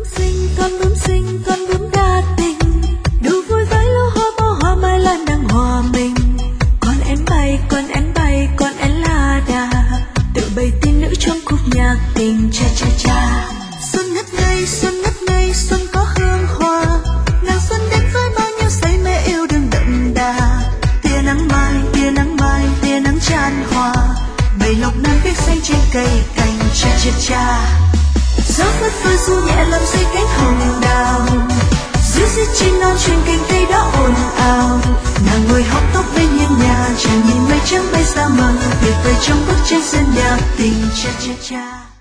bướm xinh, con bướm đa tình, đủ vui với lũ hoa bao hoa mai lan đang hòa mình. Con én la đà, tự bày tiên nữ trong khúc nhạc tình cha cha cha. Xuân ngất ngây, xuân có hương hoa, ngàn xuân đến với bao nhiêu say mê yêu đương đậm đà. Tia nắng mai, tia nắng chan hòa, bầy lộc nam biếc xanh trên cây cành cha cha cha. Gió phất phơ du nhẹ làm rơi cánh hồng đào, dưới chim non trên cành cây đã ồn ào. Nàng ngồi hóng tóc bên hiên nhà, chàng nhìn mây trắng bay xa mờ, tuyệt vời trong bức tranh dân nhạc tình cha cha cha.